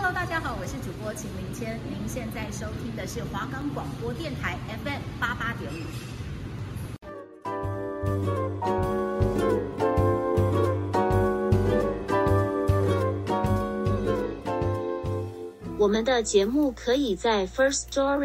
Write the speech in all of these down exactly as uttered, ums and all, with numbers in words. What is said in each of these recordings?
Hello， 大家好，我是主播秦明谦，您现在收听的是华冈广播电台 F M 八八点五。 我们的节目可以在 First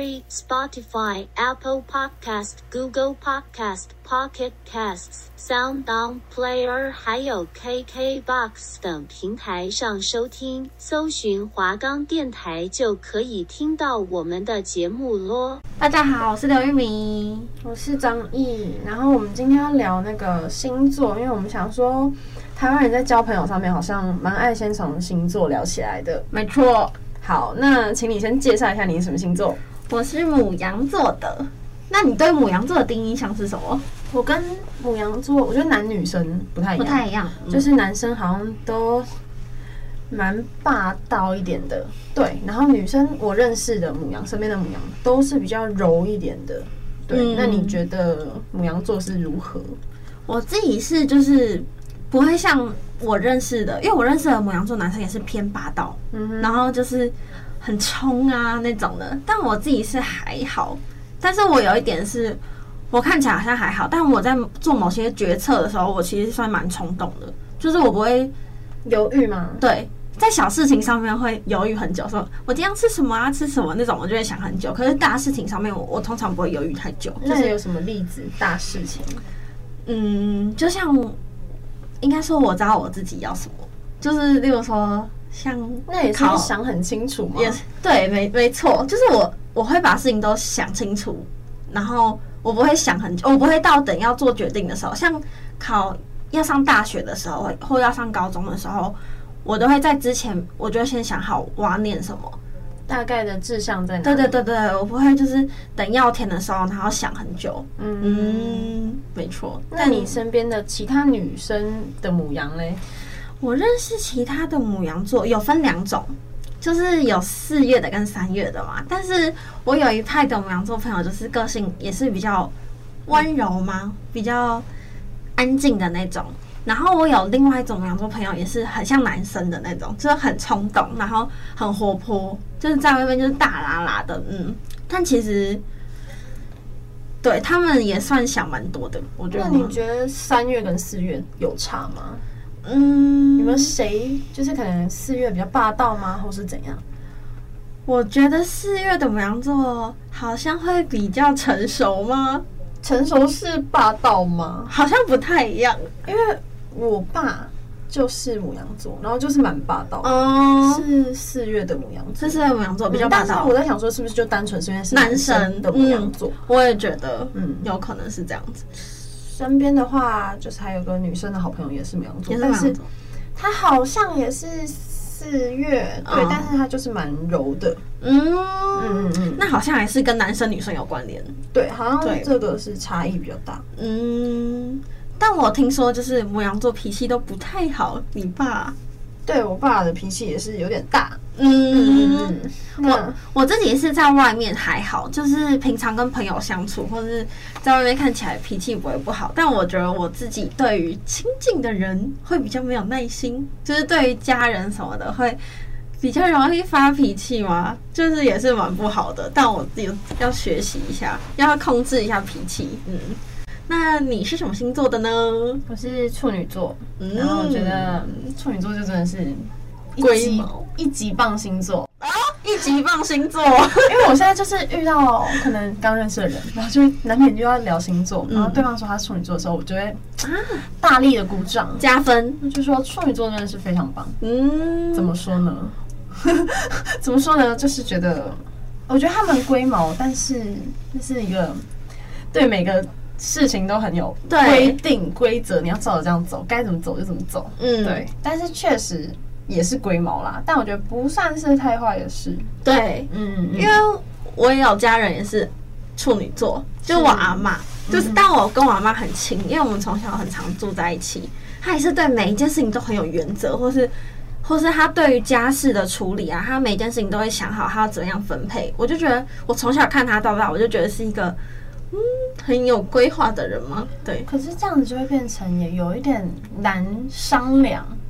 Story、Spotify、Apple Podcast、Google Podcast、Pocket Casts、SoundOn Player 还有 K K Box 等平台上收听，搜寻华冈电台就可以听到我们的节目咯。 大家好，我是刘玉明， 我是张毅。然后我们今天要聊那个星座，因为我们想说，台湾人在交朋友上面好像蛮爱先从星座聊起来的。 没错。 好，那请你先介绍一下你是什么星座。 我是牡羊座的。那你对牡羊座的第一印象是什么？ 我跟牡羊座，我觉得男女生不太一样， 不太一样， 嗯、就是男生好像都蛮霸道一点的，对。然后女生我认识的牡羊，身边的牡羊都是比较柔一点的，对。嗯、那你觉得牡羊座是如何？ 我自己是就是不会像我认识的，因为我认识的牡羊座男生也是偏霸道，嗯，然后就是很冲啊那种的。但我自己是还好，但是我有一点是，我看起来好像还好，但我在做某些决策的时候，我其实算蛮冲动的，就是我不会犹豫吗？ 对，在小事情上面会犹豫很久，说我今天要吃什么啊，吃什么那种，我就会想很久。可是大事情上面我，我通常不会犹豫太久。 那有什么例子？大事情？ 嗯，就像。应该说我知道我自己要什么，就是例如说像那也是想很清楚嘛， 也对，没没错，就是我我会把事情都想清楚，然后我不会想很久，我不会到等要做决定的时候，像考要上大学的时候或要上高中的时候，我都会在之前我就先想好我要念什么。 大概的志向在哪里？ 对对对对，我不会就是等要填的时候，然后想很久。嗯嗯，没错。 那你身边的其他女生的牡羊嘞？ 我认识其他的牡羊座有分两种，就是有四月的跟三月的嘛。但是我有一派的牡羊座朋友，就是个性也是比较温柔嘛，比较安静的那种。然后我有另外一种牡羊座朋友，也是很像男生的那种，就是很冲动，然后很活泼，就是在外面就是大啦啦的，嗯。但其实，对他们也算想蛮多的，我觉得。 那你觉得三月跟四月有差吗？ 嗯， 有没有谁就是可能四月比较霸道吗，或是怎样？ 我觉得四月的牡羊座好像会比较成熟吗？ 成熟是霸道吗？ 好像不太一样， 因为我爸就是牡羊座，然后就是蛮霸道的， 哦， 是四月的牡羊座， 是四月牡羊座比较霸道。 但是我在想说，是不是就单纯是因为是男生的牡羊座？ 嗯，我也觉得，嗯，有可能是这样子。 身边的话，就是还有个女生的好朋友也是牡羊座，但是她好像也是四月，对，哦，但是她就是蛮柔的， 嗯嗯嗯，那好像还是跟男生女生有关联， 对，好像这个是差异比较大， 嗯。但我听说就是牡羊座脾气都不太好，你爸？ 对，我爸的脾气也是有点大。 嗯，嗯我我自己是在外面还好，就是平常跟朋友相处，或者是在外面看起来脾气不会不好。但我觉得我自己对于亲近的人会比较没有耐心，就是对于家人什么的会比较容易发脾气嘛，就是也是蛮不好的。但我自己要学习一下，要控制一下脾气。嗯。那你是什么星座的呢？ 我是处女座，嗯、然后我觉得处女座就真的是龟毛一级棒星座啊，一级棒星座。 因为我现在就是遇到可能刚认识的人，然后就难免就要聊星座，然后对方说他是处女座的时候，我就会大力的鼓掌加分， 就说处女座真的是非常棒。嗯，怎么说呢？怎么说呢？就是觉得，我觉得他们龟毛，但是那是一个对每个事情都很有规定规则，你要照着这样走，该怎么走就怎么走。嗯，对。但是确实也是龟毛啦，但我觉得不算是太坏的事。 对，嗯，因为我也有家人也是处女座，就是我阿嬷，就是但我跟我阿嬷很亲，因为我们从小很常住在一起，她也是对每一件事情都很有原则，或是或是她对于家事的处理啊，她每一件事情都会想好她要怎样分配。我就觉得我从小看她到大，我就觉得是一个嗯，很有规划的人吗？对。 可是这样子就会变成也有一点难商量，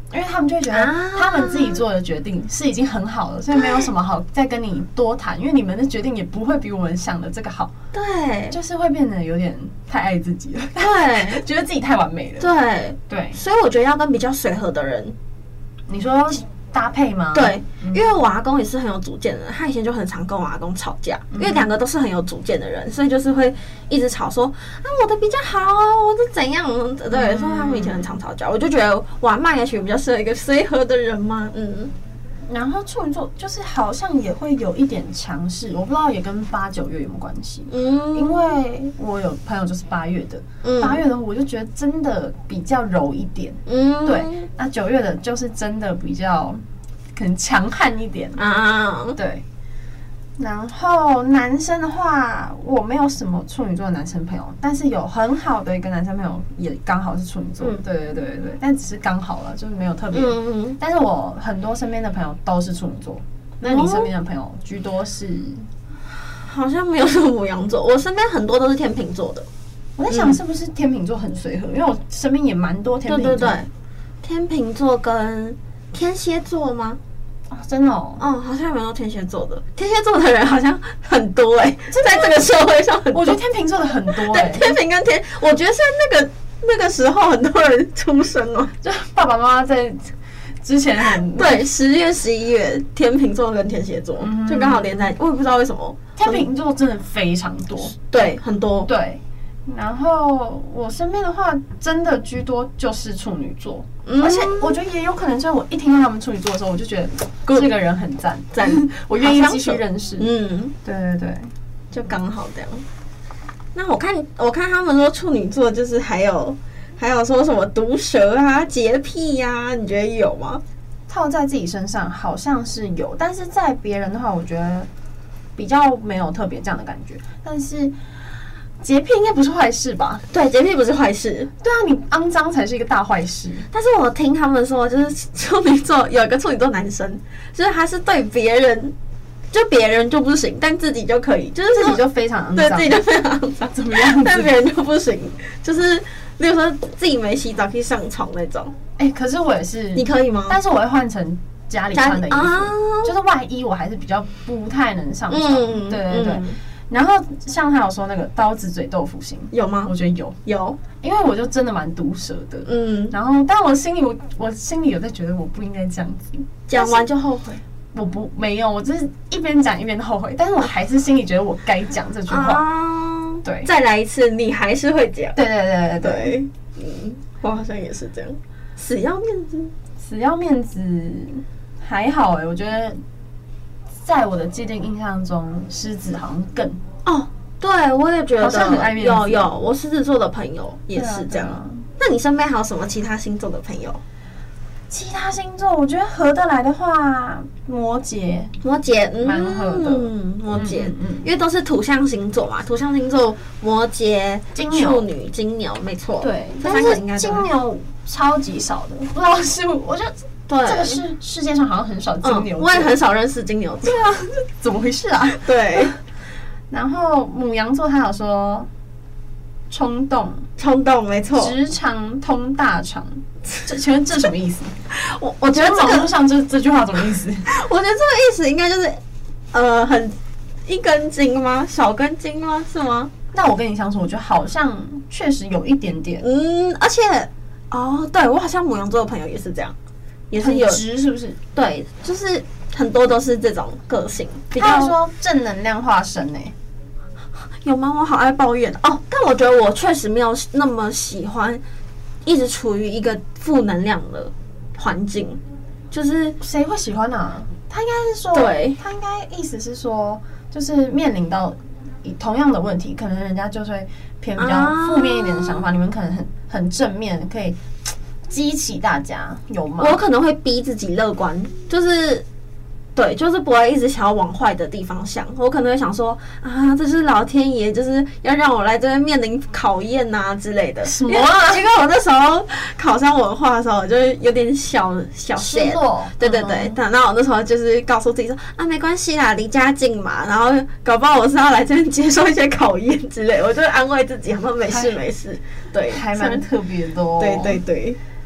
因为他们就会觉得他们自己做的决定是已经很好了，所以没有什么好再跟你多谈，因为你们的决定也不会比我们想的这个好。 对， 就是会变得有点太爱自己了， 对， 觉得自己太完美了。 对对， 所以我觉得要跟比较随和的人， 你说搭配吗？ 对，因为我阿公也是很有主见的人，他以前就很常跟我阿公吵架，因为两个都是很有主见的人，所以就是会一直吵说啊我的比较好啊，我的怎样？对，所以他们以前很常吵架，我就觉得我阿嬷也许比较适合一个随和的人嘛，嗯。 然后处女座就是好像也会有一点强势，我不知道也跟八九月有没有关系。嗯，因为我有朋友就是八月的，嗯，八月的我就觉得真的比较柔一点，嗯，对。那九月的就是真的比较可能强悍一点啊，对。然后男生的话，我没有什么处女座的男生朋友，但是有很好的一个男生朋友也刚好是处女座，嗯、对对对对，但只是刚好了，就是没有特别。嗯嗯。但是我很多身边的朋友都是处女座，那你身边的朋友居多是？ 好像没有什么牡羊座，我身边很多都是天秤座的。 我在想是不是天秤座很随和，因为我身边也蛮多天秤座。 对对对，天秤座跟天蝎座吗？ 哦，真的哦， 嗯，好像没有天蝎座的，天蝎座的人好像很多哎、欸，在这个社会上很多， 我觉得天秤座的很多哎、 欸，对，天秤跟天，我觉得是那个那个时候很多人出生哦， 就爸爸妈妈在之前很对十月十一月，天秤座跟天蝎座、嗯、就刚好连在，我也不知道为什么， 天秤座真的非常多， 对，很多， 对。然后我身边的话，真的居多就是处女座，嗯、而且我觉得也有可能，就是我一听到他们处女座的时候，我就觉得这个人很赞，赞，我愿意继续认识。嗯，对对对， 就刚好这样。那我看我看他们说处女座就是还有还有说什么毒舌啊、洁癖呀、啊，你觉得有吗？ 套在自己身上好像是有，但是在别人的话，我觉得比较没有特别这样的感觉，但是。洁癖应该不是坏事吧？ 对，洁癖不是坏事。 对啊，你肮脏才是一个大坏事。 但是我听他们说，就是处女座有一个处女座男生，就是他是对别人，就别人就不行，但自己就可以，就是自己就非常肮脏， 对自己就非常肮脏， 怎么样？ 但别人就不行，就是例如说自己没洗澡可以上床那种。 哎、欸，可是我也是， 你可以吗？ 但是我会换成家里穿的衣服，啊、就是外衣我还是比较不太能上床。嗯、对对对。嗯然后像他有说那个刀子嘴豆腐心有吗？ 我觉得有有， 因为我就真的蛮毒舌的，嗯。然后但我心里我我心里有在觉得我不应该这样子， 讲完就后悔。 我不没有，我就是一边讲一边后悔，但是我还是心里觉得我该讲这句话。啊、对， 再来一次，你还是会讲。 对对对对对， 嗯，我好像也是这样，死要面子， 死要面子还好哎、欸，我觉得。在我的既定印象中，狮子好像更哦，对我也觉得好像很爱面子。 有有，我狮子座的朋友也是这样。啊啊、那你身边还有什么其他星座的朋友？ 其他星座，我觉得合得来的话，摩羯， 摩羯蛮合的。 嗯，摩羯，嗯嗯，因为都是土象星座嘛，土象星座摩羯、金牛、处女、金牛，没错。 对，但是金牛超级少的，不知道是我觉得。对，这个世世界上好像很少金牛座、 嗯，我也很少认识金牛座。 对啊，怎么回事啊？ 对。 然后母羊座他有说冲动， 冲动没错， 直肠通大肠。这请问这什么意思？ 我我觉得网络上这这句话什么意思？ 我觉得这个意思应该就是呃，很一根筋吗？小根筋吗？是吗？ 那我跟你相处，我觉得好像确实有一点点。 嗯，而且哦，对我好像母羊座的朋友也是这样。也是有直是不是？ 对，就是很多都是这种个性。比较说正能量化身呢、欸， 有吗？我好爱抱怨哦，但我觉得我确实没有那么喜欢一直处于一个负能量的环境。就是谁会喜欢啊？他应该是说， 对， 他应该意思是说，就是面临到同样的问题，可能人家就会偏比较负面一点的想法，啊、你们可能很很正面，可以。激起大家有吗？ 我可能会逼自己乐观，就是对，就是不会一直想要往坏的地方想。我可能会想说啊，这是老天爷就是要让我来这边面临考验啊之类的。 什么啊？ 因为我那时候考上文化的时候，我就有点小小失落。 对对对，但那我那时候就是告诉自己说啊，没关系啦，离家近嘛，然后搞不好我是要来这边接受一些考验之类，我就安慰自己，好像没事没事。对， 还蛮特别的哦。 对对对。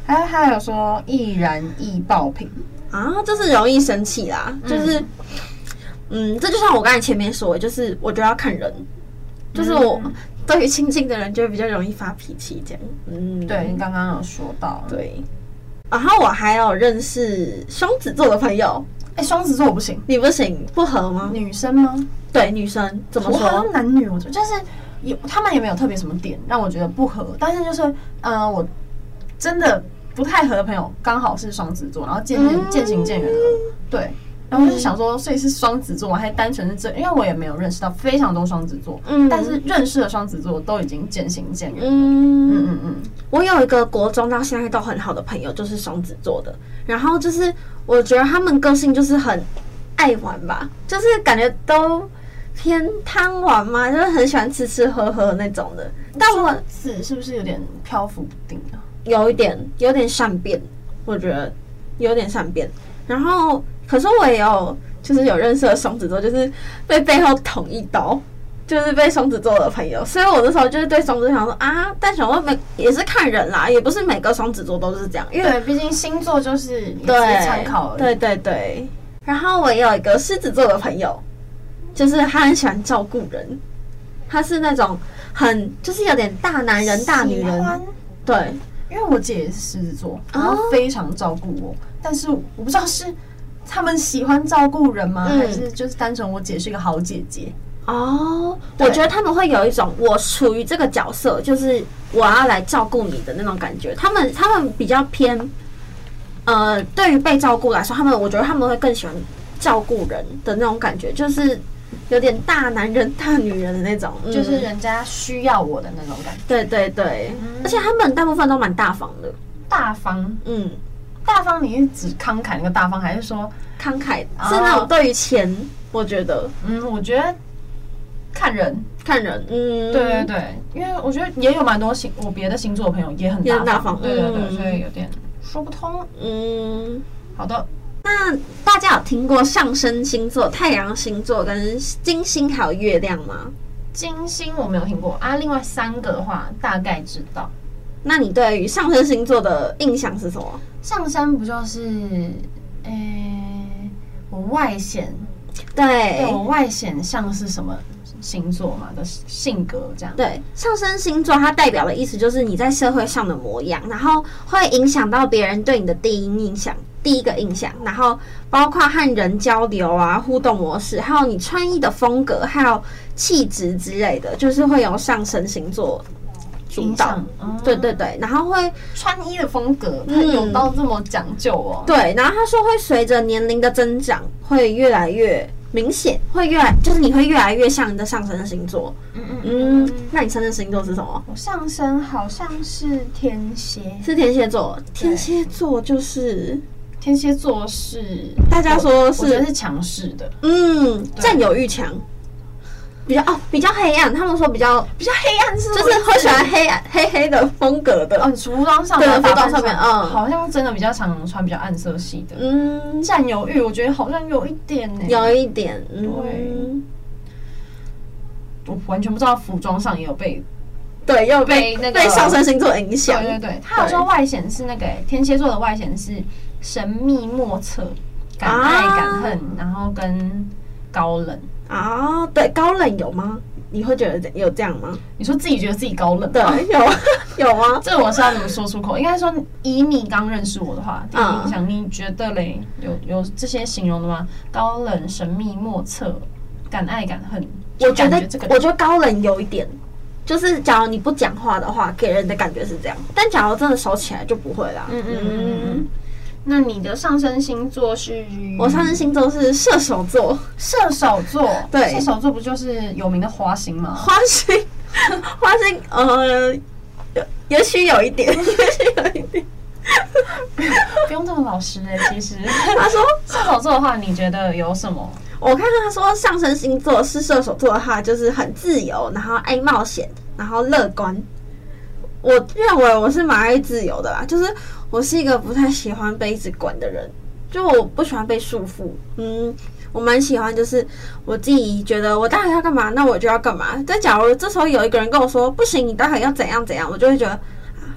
还还有说易燃易爆品啊，就是容易生气啦，就是。嗯嗯，这就像我刚才前面说的，就是我觉得要看人，就是我对于亲近的人就会比较容易发脾气这样。嗯， 对，你刚刚有说到， 对。然后我还有认识双子座的朋友， 哎、欸，双子座我不行， 你不行，不合吗？ 女生吗？ 对，女生怎么说？ 我好像男女，我觉得就是有他们也没有特别什么点让我觉得不合，但是就是呃，我真的不太合的朋友刚好是双子座，然后渐渐渐行渐远了，对。然后就是想说，所以是双子座，还单纯是这，因为我也没有认识到非常多双子座，嗯，但是认识的双子座都已经渐行渐远。嗯嗯嗯嗯。 我有一个国中到现在都很好的朋友，就是双子座的，然后就是我觉得他们个性就是很爱玩吧，就是感觉都偏贪玩嘛，就是很喜欢吃吃喝喝那种的。但我是是不是有点漂浮不定啊？ 有一点，有点善变，我觉得有点善变，然后。可是我也有，就是有认识的双子座，就是被背后捅一刀，就是被双子座的朋友，所以我那时候就是对双子座想说啊，但想说每也是看人啦，也不是每个双子座都是这样，因为对，毕竟星座就是你自己参考而已。 对对对。然后我也有一个狮子座的朋友，就是他很喜欢照顾人，他是那种很就是有点大男人大女人，对， 因为我姐也是狮子座，然后非常照顾我，但是我不知道是。他们喜欢照顾人吗？嗯、还是就是单纯我姐是一个好姐姐？ 哦，我觉得他们会有一种我处于这个角色，就是我要来照顾你的那种感觉。他们他们比较偏，呃，对于被照顾来说，他们我觉得他们会更喜欢照顾人的那种感觉，就是有点大男人大女人的那种， 嗯、就是人家需要我的那种感觉。 对对对，嗯、而且他们大部分都蛮大方的。 大方，嗯。大方，你是指慷慨那个大方，还是说慷慨是那种对于钱？我觉得， 嗯，我觉得看人， 看人，嗯， 对对对，因为我觉得也有蛮多星，我别的星座的朋友也很大方，大方对对对，嗯、所以有点说不通。嗯，好的。 那大家有听过上升星座、太阳星座跟金星还有月亮吗？ 金星我没有听过啊，另外三个的话大概知道。 那你对于上升星座的印象是什么？ 上升不就是，诶、欸，我外显， 对， 对我外显像是什么星座嘛的性格这样。 对，上升星座它代表的意思就是你在社会上的模样，然后会影响到别人对你的第一印象、第一个印象，然后包括和人交流啊、互动模式，还有你穿衣的风格，还有气质之类的，就是会由上升星座。主导，嗯、对对对，然后会穿衣的风格，它有到这么讲究哦。 对，然后他说会随着年龄的增长，会越来越明显，会越来就是你会越来越像你的上升星座。嗯嗯嗯，那你上升星座是什么？ 我上升好像是天蝎， 是天蝎座。天蝎座就是天蝎座是大家说是我觉得是强势的， 嗯，占有欲强。比较哦，比较黑暗，他们说比较比较黑暗是， 就是会喜欢黑暗黑黑的风格的。 哦，服装上对，服装上面，嗯， 好像真的比较常穿比较暗色系的。嗯，占有欲，我觉得好像有一点呢、欸， 有一点，嗯、 对。我完全不知道服装上也有被， 对，又被被那个被上升星座影响。 对对对，他有说外显是那个、欸、天蝎座的外显是神秘莫测、敢爱敢恨，啊、然后跟高冷。 啊，对，高冷有吗？你会觉得有这样吗？ 你说自己觉得自己高冷， 对，有有吗？ 这我是要怎么说出口？应该说，以你刚认识我的话，第一印象，你觉得嘞，有有这些形容的吗？高冷、神秘、莫测、敢爱敢恨。 我觉得，我觉得高冷有一点，就是假如你不讲话的话，给人的感觉是这样。但假如真的熟起来就不会啦。嗯嗯嗯嗯。 那你的上升星座是？ 我上升星座是射手座。 射手座， 对， 射手座不就是有名的花星吗？ 花星，花星，呃，也许有一点，也许有一点。 不用这么老实哎、欸，其实他说射手座的话，你觉得有什么？ 我看他说上升星座是射手座的话，就是很自由，然后爱冒险，然后乐观。我认为我是蛮爱自由的啦，就是我是一个不太喜欢被一直管的人，就我不喜欢被束缚。嗯，我蛮喜欢，就是我自己觉得我待会要干嘛，那我就要干嘛。但假如这时候有一个人跟我说不行，你待会要怎样怎样，我就会觉得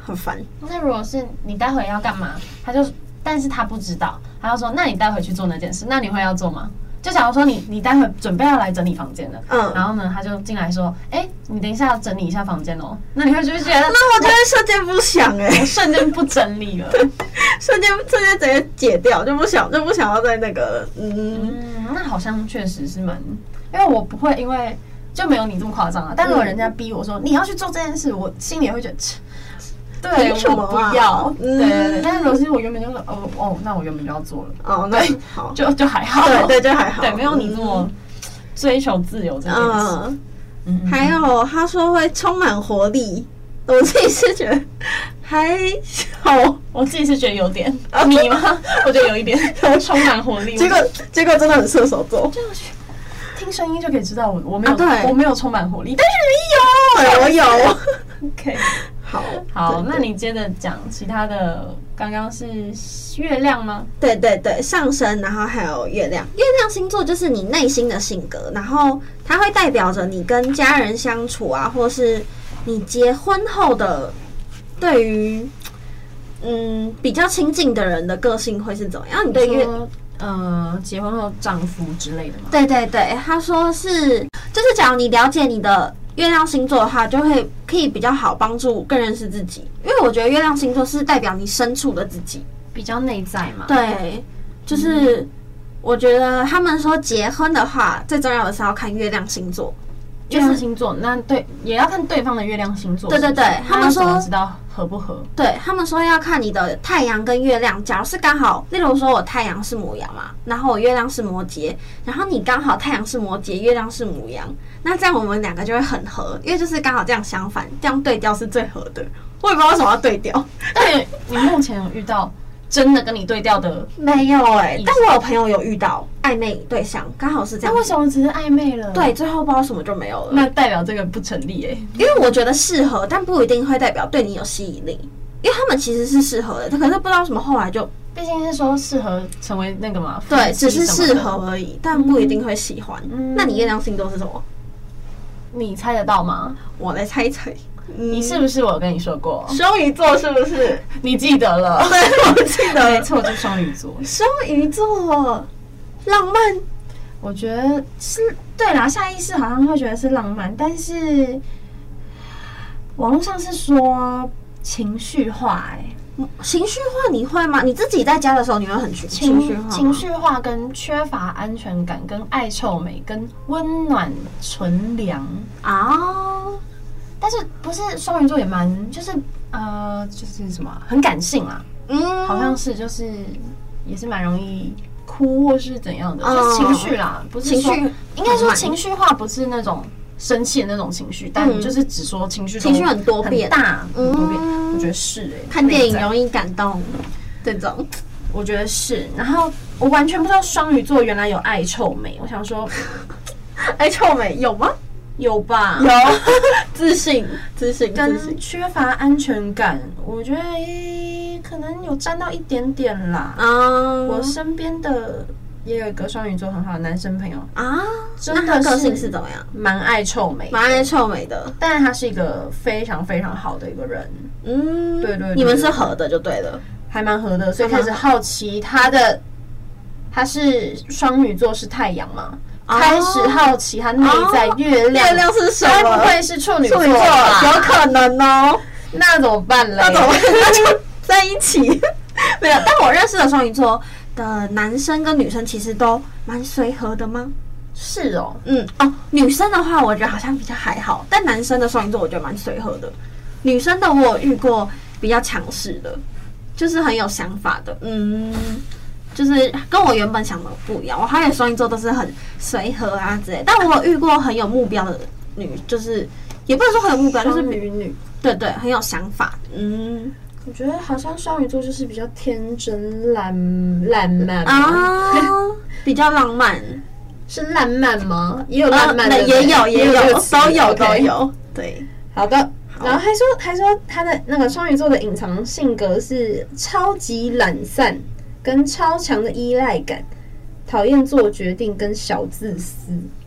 很烦。 那如果是你待会要干嘛，他就但是他不知道，他就说那你待会去做那件事，那你会要做吗？就假如说你你待会准备要来整理房间了，嗯，然后呢他就进来说，哎、欸，你等一下要整理一下房间哦，那你会就觉得， 那我就会瞬间不想哎、欸， 瞬间不整理了， 瞬间瞬间直接解掉，就不想就不想要在那个，嗯， 嗯，那好像确实是蛮，因为我不会因为就没有你这么夸张啊，但如果人家逼我说、嗯、你要去做这件事，我心里也会觉得。对， 凭什么、啊、 我不要？嗯、对对对，但是如果是我原本就是哦哦，那我原本就要做了。 哦，那好， 就就还好。 对对，就还好。 对，没有你这么追求自由这件事。 嗯，嗯还有他说会充满活力，我自己是觉得还好， 我自己是觉得有点。你吗？我觉得有一点充满活力。 结果结果真的很射手座。 就听声音就可以知道我我没有、啊、 对我没有充满活力，但是你有，对我有。 OK。 好好，那你接着讲其他的。刚刚是月亮吗？ 对对对，上升，然后还有月亮。月亮星座就是你内心的性格，然后它会代表着你跟家人相处啊，或是你结婚后的对于嗯比较亲近的人的个性会是怎么样？你对月呃结婚后丈夫之类的吗？ 对对对，他说是，就是假如你了解你的月亮星座的话，就会可以比较好帮助更认识自己，因为我觉得月亮星座是代表你深处的自己， 比较内在嘛。 对，就是我觉得他们说结婚的话，最重要的是要看月亮星座。 月亮星座，那对也要看对方的月亮星座是不是。 对对对，他们说知道合不合？ 对他们说要看你的太阳跟月亮，假如是刚好，例如说我太阳是牡羊嘛，然后我月亮是摩羯，然后你刚好太阳是摩羯，月亮是牡羊，那这样我们两个就会很合，因为就是刚好这样相反，这样对调是最合的。我也不知道为什么要对调。 但你目前有遇到真的跟你对调的？ 没有哎、欸，但我有朋友有遇到暧昧对象，刚好是这样。 那为什么只是暧昧了？ 对，最后不知道什么就没有了。 那代表这个不成立哎、欸， 因为我觉得适合，但不一定会代表对你有吸引力。因为他们其实是适合的，他可是不知道什么后来就， 毕竟是说适合成为那个嘛， 对，只是适合而已，但不一定会喜欢。嗯、那你月亮星座是什么？ 你猜得到吗？ 我来猜一猜。 嗯、你是不是我有跟你说过？ 双鱼座是不是？ 你记得了？ 对，我记得， 没错，就是双鱼座。 双鱼座，浪漫， 我觉得是对啦，下意识好像会觉得是浪漫，但是网络上是说情绪化、欸，哎， 情绪化你会吗？你自己在家的时候，你会很情绪化？ 情绪化跟缺乏安全感，跟爱臭美，跟温暖纯良啊。但是不是双鱼座也蛮就是呃就是什么很感性啦，嗯，好像是就是也是蛮容易哭或是怎样的，嗯、就是情绪啦，不是说应该说情绪化不是那种生气的那种情绪，但就是只说情绪情绪很多变很大，很多变，嗯、我觉得是哎、欸， 看电影容易感动这种， 我觉得是。然后我完全不知道双鱼座原来有爱臭美，我想说爱臭美有吗？ 有吧， 有自信，自信， 跟缺乏安全感，我觉得、欸、可能有沾到一点点啦。嗯，我身边的也有一个双鱼座很好的男生朋友啊，真的个性是怎么样？ 蛮爱臭美， 蛮爱臭美的， 但是他是一个非常非常好的一个人。嗯，对 对, 對， 你们是合的就对了， 还蛮合的，所以开始好奇他的，他是双鱼座是太阳嘛？开始好奇他内在月亮， 月亮是什么？ 该不会是处女座？ 有可能哦。 那怎么办嘞？ 那怎么办？那就在一起。没有，但我认识的双鱼座的男生跟女生其实都蛮随和的吗？ 是哦， 嗯哦，女生的话我觉得好像比较还好，但男生的双鱼座我觉得蛮随和的。女生的我有遇过比较强势的，就是很有想法的，嗯。就是跟我原本想的不一样，我还有双鱼座都是很随和啊之类，但我有遇过很有目标的女，就是也不能说很有目标，就是女女， 对对，很有想法。嗯， 我觉得好像双鱼座就是比较天真烂烂漫啊，比较浪漫， 是烂漫吗？也有浪漫的， 也有也有都有都有。对， 好的。然后还说还说他的那个双鱼座的隐藏性格是超级懒散。跟超强的依赖感，讨厌做决定跟小自私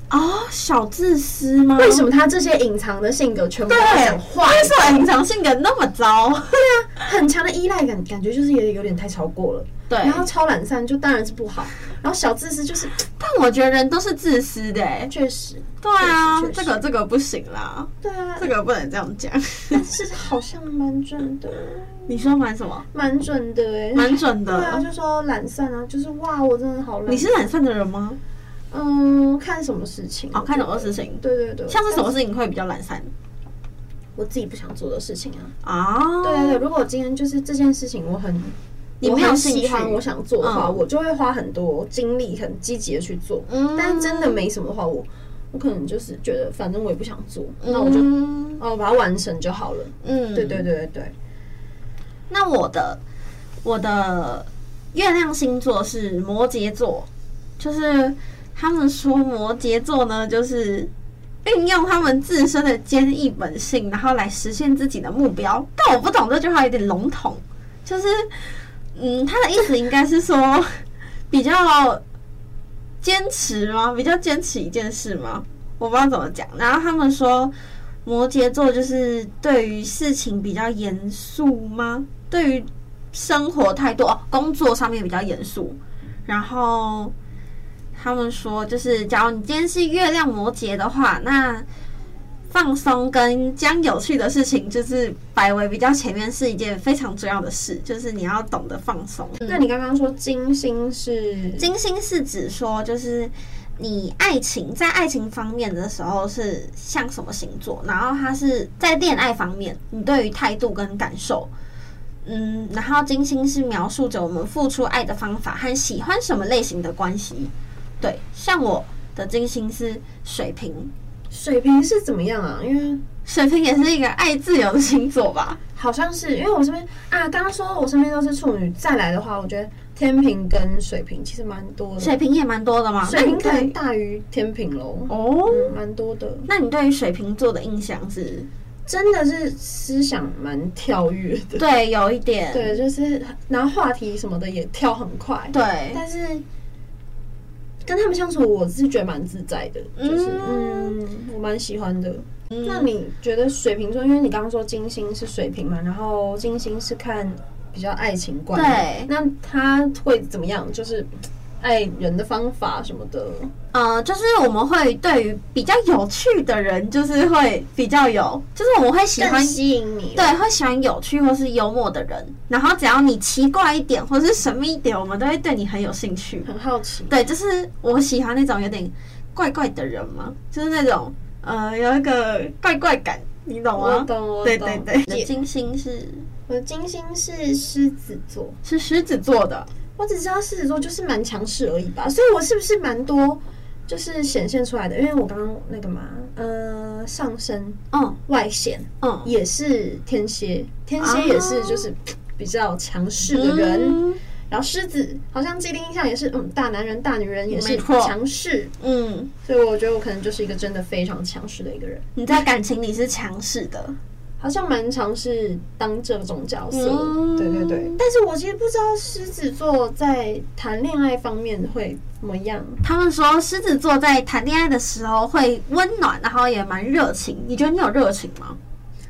哦，小自私吗？ 为什么他这些隐藏的性格全部都讲坏？ 为什么隐藏性格那么糟？ 对啊，很强的依赖感，感觉就是也有点太超过了。 对， 然后超懒散就当然是不好，然后小自私就是， 但我觉得人都是自私的哎， 确实， 对啊，这个这个不行啦， 对啊， 这个不能这样讲。 但是好像蛮准的， 你说蛮什么？ 蛮准的哎， 蛮准的。 对啊，就说懒散啊，就是哇，我真的好懒。 你是懒散的人吗？ 嗯，看什么事情？ 哦，看什么事情？ 对对对， 像是什么事情会比较懒散？ 我自己不想做的事情啊。 啊， 对对对，如果今天就是这件事情我很。 你没有喜欢我想做的话， 嗯、 我就会花很多精力，很积极的去做。嗯，但是真的没什么的话，我我可能就是觉得，反正我也不想做，嗯、那我就哦把它完成就好了。嗯，对对对对对。 那我的我的月亮星座是摩羯座，就是他们说摩羯座呢，就是运用他们自身的坚毅本性，然后来实现自己的目标。但我不懂这句话有点笼统，就是。嗯，他的意思应该是说比较坚持吗？比较坚持一件事吗？我不知道怎么讲。然后他们说摩羯座就是对于事情比较严肃吗？对于生活态度、哦、工作上面比较严肃。然后他们说，就是假如你今天是月亮摩羯的话，那放松跟将有趣的事情就是摆为比较前面，是一件非常重要的事，就是你要懂得放松。 嗯、那你刚刚说金星是金星是指说就是你爱情在爱情方面的时候是像什么星座，然后它是在恋爱方面你对于态度跟感受，嗯，然后金星是描述着我们付出爱的方法和喜欢什么类型的关系。对，像我的金星是水瓶。 水瓶是怎么样啊？因为水瓶也是一个爱自由的星座吧？ 好像是，因为我身边啊，刚刚说我身边都是处女，再来的话，我觉得天秤跟水瓶其实蛮多的。 水瓶也蛮多的吗？ 水瓶可能大于天秤喽。哦，蛮、嗯、多的。 那你对于水瓶座的印象是？ 真的是思想蛮跳跃的。 对，有一点。 对，就是然后话题什么的也跳很快。 对， 但是。跟他们相处，我是觉得蛮自在的，就是嗯，我蛮喜欢的。嗯、那你觉得水瓶座？因为你刚刚说金星是水瓶嘛，然后金星是看比较爱情观， 对， 那他会怎么样？就是爱人的方法什么的。 呃，就是我们会对于比较有趣的人，就是会比较有，就是我们会喜欢吸引你， 对，会喜欢有趣或是幽默的人。然后只要你奇怪一点或是神秘一点，我们都会对你很有兴趣， 很好奇。 对，就是我喜欢那种有点怪怪的人嘛，就是那种呃有一个怪怪感，你懂吗？ 我懂，我懂。 对对对。你的金星是？ 我的金星是狮子座， 是狮子座的。 我只知道狮子座就是蛮强势而已吧，所以我是不是蛮多？就是显现出来的，因为我刚刚那个嘛，呃，上升，嗯，外显，嗯，也是天蝎，天蝎也是就是比较强势的人，嗯、然后狮子好像既定印象也是，嗯，大男人大女人也是强势，嗯，所以我觉得我可能就是一个真的非常强势的一个人。 你在感情里是强势的。 好像蛮常是当这种角色，嗯、对对对。但是我其实不知道狮子座在谈恋爱方面会怎么样。 他们说狮子座在谈恋爱的时候会温暖，然后也蛮热情。你觉得你有热情吗？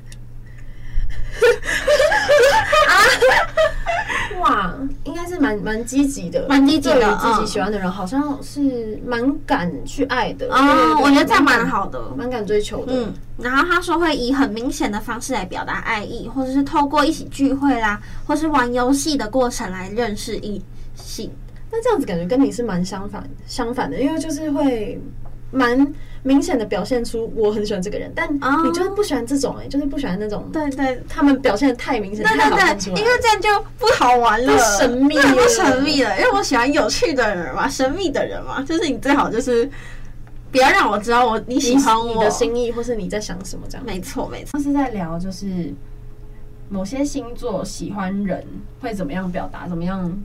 啊！哇，应该是蛮蛮积极的， 蛮积极的。 对于自己喜欢的人，好像是蛮敢去爱的。 哦，我觉得这样蛮好的， 蛮敢追求的。嗯， 然后他说会以很明显的方式来表达爱意，或者是透过一起聚会啦，或是玩游戏的过程来认识异性。 那这样子感觉跟你是蛮相反相反的，因为就是会蛮明显的表现出我很喜欢这个人，但你就是不喜欢这种哎、欸，就是不喜欢那种对对， 他们表现的太明显， 对对对，因为这样就不好玩了， 不神秘了， 不神秘了。因为我喜欢有趣的人嘛，神秘的人嘛，就是你最好就是不要让我知道我你喜欢我你, 你的心意，或是你在想什么这样。 没错没错， 是在聊就是某些星座喜欢人会怎么样表达，怎么样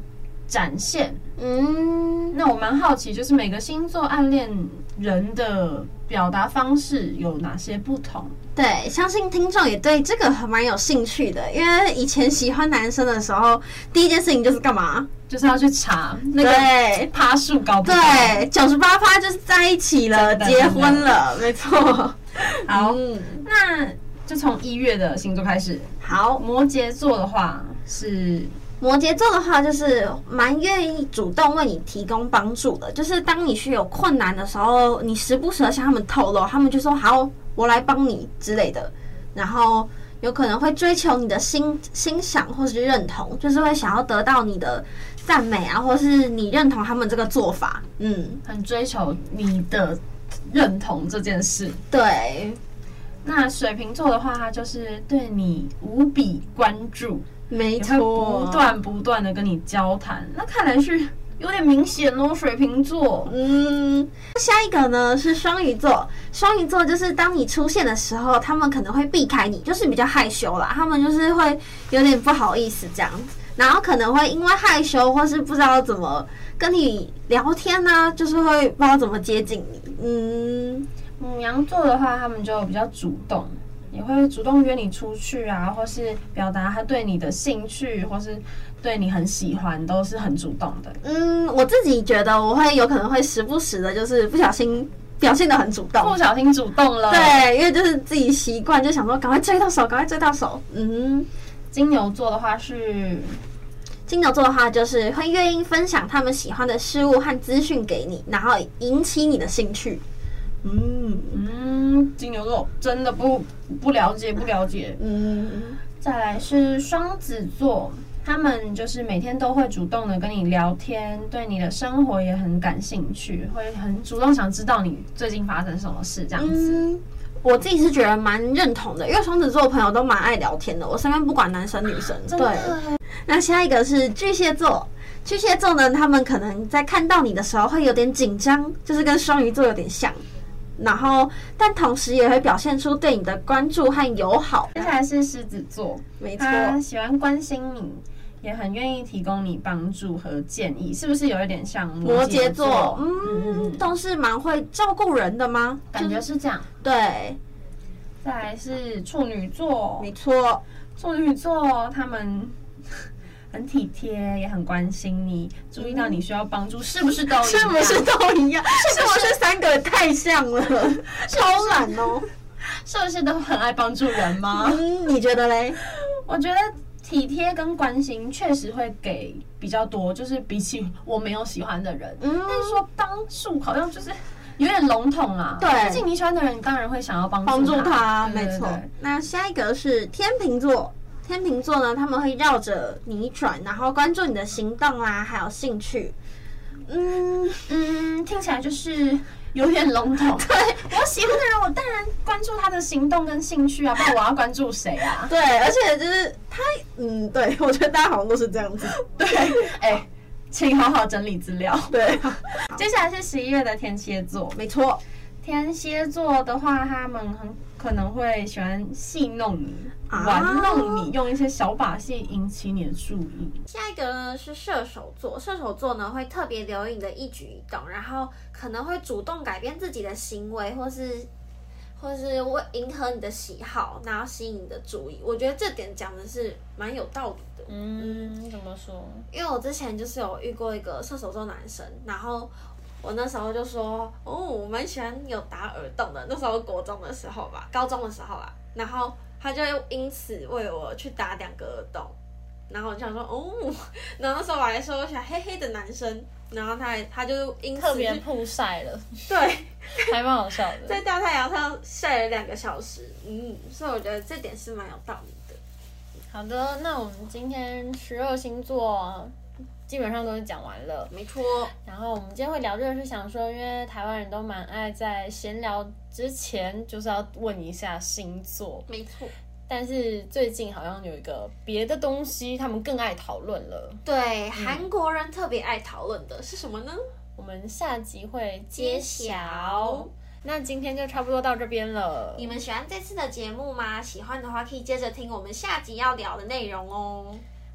展现。 嗯， 那我蛮好奇，就是每个星座暗恋人的表达方式有哪些不同？ 对，相信听众也对这个很蛮有兴趣的，因为以前喜欢男生的时候，第一件事情就是干嘛？ 就是要去查那个趴数高不高？ 对，九十八趴就是在一起了，结婚了，没错。 好，嗯、那就从一月的星座开始。 好， 摩羯座的话是。 摩羯座的话，就是蛮愿意主动为你提供帮助的。就是当你是有困难的时候，你时不时的向他们透露，他们就说好，我来帮你之类的。然后有可能会追求你的欣欣赏或是认同，就是会想要得到你的赞美啊，或是你认同他们这个做法。嗯， 很追求你的认同这件事。 对。 那水瓶座的话，他就是对你无比关注。 没错， 不断不断的跟你交谈，那看来是有点明显哦。水瓶座， 嗯，下一个呢是双鱼座。双鱼座就是当你出现的时候，他们可能会避开你，就是比较害羞啦。他们就是会有点不好意思这样子，然后可能会因为害羞或是不知道怎么跟你聊天呢、啊，就是会不知道怎么接近你。嗯， 牡羊座的话，他们就比较主动。也会主动约你出去啊，或是表达他对你的兴趣，或是对你很喜欢，都是很主动的。 嗯，我自己觉得我会有可能会时不时的，就是不小心表现得很主动， 不小心主动了。 对，因为就是自己习惯，就想说赶快追到手，赶快追到手。嗯， 金牛座的话是， 金牛座的话就是会愿意分享他们喜欢的事物和资讯给你，然后引起你的兴趣。 嗯嗯，金牛座真的不不了解不了解。嗯，再来是双子座，他们就是每天都会主动的跟你聊天，对你的生活也很感兴趣，会很主动想知道你最近发生什么事这样子。嗯， 我自己是觉得蛮认同的，因为双子座的朋友都蛮爱聊天的，我身边不管男生女生。对，那下一个是巨蟹座。巨蟹座呢，他们可能在看到你的时候会有点紧张，就是跟双鱼座有点像。然后，但同时也会表现出对你的关注和友好。 接下来是狮子座， 没错， 他喜欢关心你，也很愿意提供你帮助和建议，是不是有一点像摩羯座？ 摩羯座，嗯，都是蛮会照顾人的吗？ 感觉是这样。 对， 再来是处女座， 没错， 处女座他们很体贴，也很关心你，注意到你需要帮助，是不是都一样？ 是不是都一样？是不是三个太像了？超懒哦！ 是不是都很爱帮助人吗？ 嗯，你觉得嘞？ 我觉得体贴跟关心确实会给比较多，就是比起我没有喜欢的人，嗯，但是说帮助好像就是有点笼统啊。 对， 毕竟你喜欢的人，你当然会想要帮助帮助他， 对对对没错。那下一个是天秤座。天秤座呢，他们会绕着你转，然后关注你的行动啊，还有兴趣。嗯嗯，听起来就是有点笼统。对，我喜欢的人，我当然关注他的行动跟兴趣啊，不然我要关注谁啊？ 对，而且就是他，嗯，对，我觉得大家好像都是这样子。 对，哎、欸，请好好整理资料。 对， 接下来是十一月的天蝎座， 没错。 天蝎座的话，他们很可能会喜欢戏弄你、啊、玩弄你，用一些小把戏引起你的注意。 下一个呢是射手座，射手座呢会特别留意你的一举一动，然后可能会主动改变自己的行为，或是或是为迎合你的喜好，然后吸引你的注意。我觉得这点讲的是蛮有道理的。 嗯，怎么说？ 因为我之前就是有遇过一个射手座男生，然后我那时候就说，哦，我蛮喜欢有打耳洞的。那时候国中的时候吧，高中的时候啦，然后他就因此为我去打两个耳洞，然后我就想说，哦，然后那时候我还说我喜欢黑黑的男生，然后他他就因此特别曝晒了， 对， 还蛮好笑的， 在大太阳上晒了两个小时，嗯，所以我觉得这点是蛮有道理的。 好的，那我们今天十二星座基本上都是讲完了， 没错。 然后我们今天会聊这个是想说，因为台湾人都蛮爱在闲聊之前就是要问一下星座， 没错。 但是最近好像有一个别的东西，他们更爱讨论了。 对，韩、嗯、国人特别爱讨论的是什么呢？ 我们下集会揭晓。那今天就差不多到这边了。 你们喜欢这次的节目吗？喜欢的话可以接着听我们下集要聊的内容哦。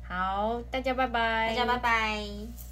好，大家拜拜， 大家拜拜。